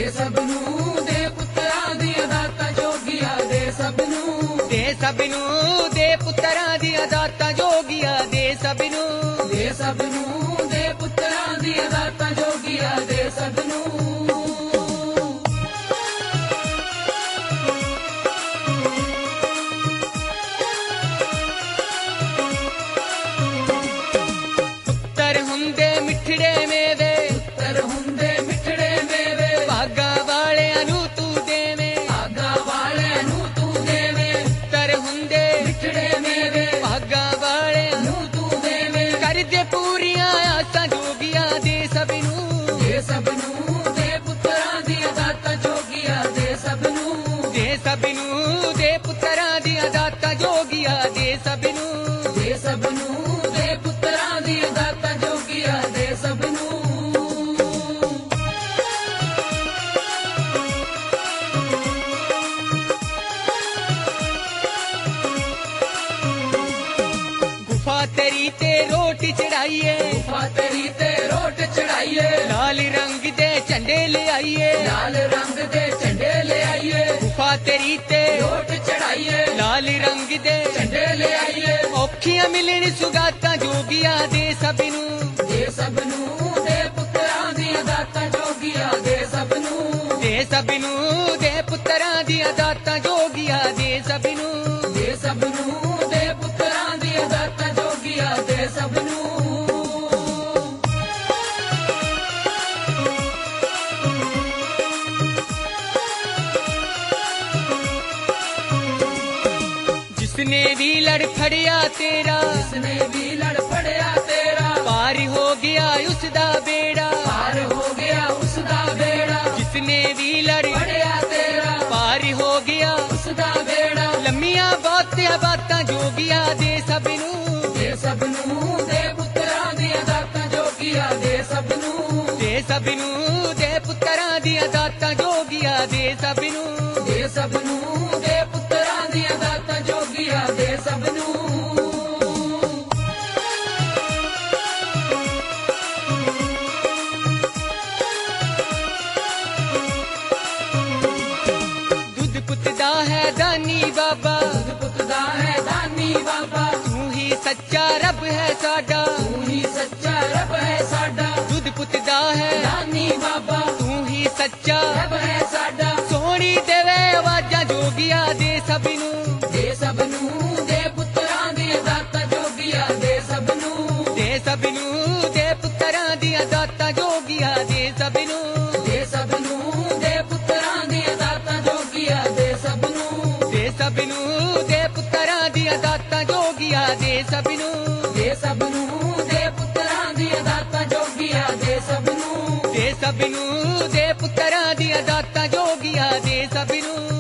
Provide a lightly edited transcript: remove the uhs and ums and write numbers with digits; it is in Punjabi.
ਦੇ ਸਭ ਨੂੰ ਦੇ ਪੁੱਤਰਾਂ ਦੀਆਂ ਦਾਤਾਂ ਜੋਗੀਆਂ ਦੇ ਸਭ ਨੂੰ ਦੇ ਸਭ ਨੂੰ ਦੇ ਪੁੱਤਰਾਂ ਦੀਆਂ ਦਾਤਾਂ ਜੋਗੀਆਂ ਦੇ ਸਭ ਨੂੰ ਦੇ ਸਭ ਨੂੰ ਦੇ ਪੁੱਤਰਾਂ ਦੀਆਂ ਦਾਤਾਂ ਜੋਗੀਆਂ ਦੇ ਸਭ ਨੂੰ ਪੁੱਤਰ ਹੁੰਦੇ ਮਿੱਠੜੇ ਮੇਵੇ ਪੁੱਤਰ ਹੁੰਦੇ ਮਿੱਠੜੇ ਮੇਵੇ ਭਾਗਾਂ ਵਾਲਿਆਂ ਨੂੰ ਤੂੰ ਦੇਵੇਂ ਭਾਗਾਂ ਵਾਲਿਆਂ ਨੂੰ ਤੂੰ ਦੇਵੇਂ ਪੁੱਤਰ ਹੁੰਦੇ ਮਿੱਠੜੇ ਮੇਵੇ ਭਾਗਾਂ ਵਾਲਿਆਂ ਨੂੰ ਤੂੰ ਦੇਵੇਂ ਕਰਦੇ ਪੂਰੀਆਂ ਆਸਾਂ ਜੋਗੀਆਂ ਦੇ ਸਭ ਨੂੰ ਦੇ ਸਭ ਨੂੰ ਦੇ ਪੁੱਤਰਾਂ ਦੀਆਂ ਦਾਤਾਂ ਜੋਗੀਆਂ ਦੇ ਸਭ ਨੂੰ ਦੇ ਸਭ ਨੂੰ ਦੇ ਪੁੱਤਰਾਂ ਦੀਆਂ ਦਾਤਾਂ ਜੋਗੀਆਂ ਦੇ ਸਭ ਨੂੰ ਦੇ ਸਭ ਨੂੰ ਦੇ ਪੁੱਤਰਾਂ ਦੀਆਂ ਦਾਤਾਂ ਜੋਗੀਆਂ ਦੇ ਸਭ ਨੂੰ ਗੁਫਾ ਤੇਰੀ ਤੇ ਰੋਟੀ ਚੜਾਈਏ ਗੁਫਾ ਤੇਰੀ ਤੇ ਰੋਟ ਚੜਾਈਏ ਲਾਲ ਰੰਗ ਦੇ ਝੰਡੇ ਲਿਆਈਏ ਲਾਲ ਰੰਗ ਦੇ ਝੰਡੇ ਲੈ ਆਈਏ ਗੁਫਾ ਤੇਰੀ ਤੇ ਰੋਟ ਚੜਾਈਏ ਲਾਲ ਰੰਗ ਦੇ ਝੰਡੇ ਲੈ ਆਈਏ ਔਖੀਆਂ ਮਿਲਣ ਸੁਗਾਤਾਂ ਜੋਗੀਆਂ ਦੇ ਸਭ ਨੂੰ ਦੇ ਸਭ ਨੂੰ ਦੇ ਪੁੱਤਰਾਂ ਦੀਆਂ ਦਾਤਾਂ ਜੋਗੀਆਂ ਦੇ ਸਭ ਨੂੰ ਦੇ ਸਭ ਨੂੰ ਦੇ ਪੁੱਤਰਾਂ ਦੀਆਂ ਦਾਤਾਂ ਜੋਗੀਆਂ ਦੇ ਸਭ ਨੂੰ ਦੇ ਸਭ ਨੂੰ ਦੇ ਪੁੱਤਰਾਂ ਦੀਆਂ ਦਾਤਾਂ ਜੋਗੀਆਂ ਦੇ ਸਭ ਨੂੰ ਜਿਸਨੇ ਵੀ ਲੜ ਫੜਿਆ ਤੇਰਾ ਜਿਸਨੇ ਵੀ ਲੜ ਫੜਿਆ ਤੇਰਾ ਪਾਰ ਹੋ ਗਿਆ ਉਸ ਦਾ ਬੇੜਾ ਪਾਰ ਹੋ ਗਿਆ ਉਸ ਦਾ ਬੇੜਾ ਜਿਸਨੇ ਵੀ ਲੜ ਫੜਿਆ ਤੇਰਾ ਪਾਰ ਹੋ ਗਿਆ ਉਸ ਦਾ ਬੇੜਾ ਲੰਮੀਆਂ ਬਾਤਾਂ ਬਾਤਾਂ ਜੋਗੀਆਂ ਦੇ ਸਭ ਨੂੰ ਦੇ ਸਭ ਨੂੰ ਦੇ ਪੁੱਤਰਾਂ ਦੀਆਂ ਦਾਤਾਂ ਜੋਗੀਆਂ ਦੇ ਸਭ ਨੂੰ ਦੇ ਸਭ ਨੂੰ ਦੇ ਪੁੱਤਰਾਂ ਦੀਆਂ ਦਾਤਾਂ ਜੋਗੀਆਂ ਦੇ ਸਭ ਨੂੰ ਦੇ ਸਭ ਨੂੰ ਦੇ ਪੁੱਤਰਾਂ ਦੀਆਂ ਦਾਤਾਂ ਜੋਗੀਆਂ ਦੇ ਸਭ ਨੂੰ ਦੁੱਧ ਪੁੱਤ ਦਾ ਹੈ ਦਾਨੀ ਬਾਬਾ ਪੁੱਤ ਦਾ ਹੈ ਦਾਨੀ ਬਾਬਾ ਤੂੰ ਹੀ ਸੱਚਾ ਰੱਬ ਹੈ ਸਾਡਾ ਤੂੰ ਹੀ ਸੱਚਾ ਰੱਬ ਹੈ ਸਾਡਾ ਦੁੱਧ ਪੁੱਤ ਦਾ ਹੈ ਦਾਨੀ ਬਾਬਾ ਤੂੰ ਹੀ ਸੱਚਾ ਰੱਬ ਹੈ ਸਾਡਾ ਸੋਹਣੀ ਦੇਵੇ ਆਵਾਜ਼ਾਂ ਜੋਗੀਆਂ ਦੇ ਸਭ ਨੂੰ ਦੇ ਸਭ ਨੂੰ ਦੇ ਪੁੱਤਰਾਂ ਦੀਆਂ ਦਾਤਾਂ ਜੋਗੀਆਂ ਦੇ ਸਭ ਨੂੰ ਦੇ ਸਭ ਨੂੰ ਦੇ ਪੁੱਤਰਾਂ ਦੀਆਂ ਦਾਤਾਂ ਜੋਗੀਆਂ ਦੇ ਸਭ ਨੂੰ ਦੇ ਸਭ ਨੂੰ ਦੇ ਪੁੱਤਰਾਂ ਦੀਆਂ ਦਾਤਾਂ ਜੋਗੀਆਂ ਦੇ ਸਭ ਨੂੰ ਦੇ ਸਭ ਨੂੰ ਦੇ ਪੁੱਤਰਾਂ ਦੀਆਂ ਦਾਤਾਂ ਜੋਗੀਆਂ ਦੇ ਸਭ ਨੂੰ ਦੇ ਸਭ ਨੂੰ ਦੇ ਪੁੱਤਰਾਂ ਦੀਆਂ ਦਾਤਾਂ ਜੋਗੀਆਂ ਦੇ ਸਭ ਨੂੰ ਦੇ ਸਭ ਨੂੰ ਦੇ ਪੁੱਤਰਾਂ ਦੀਆਂ ਦਾਤਾਂ ਜੋਗੀਆਂ ਦੇ ਸਭ ਨੂੰ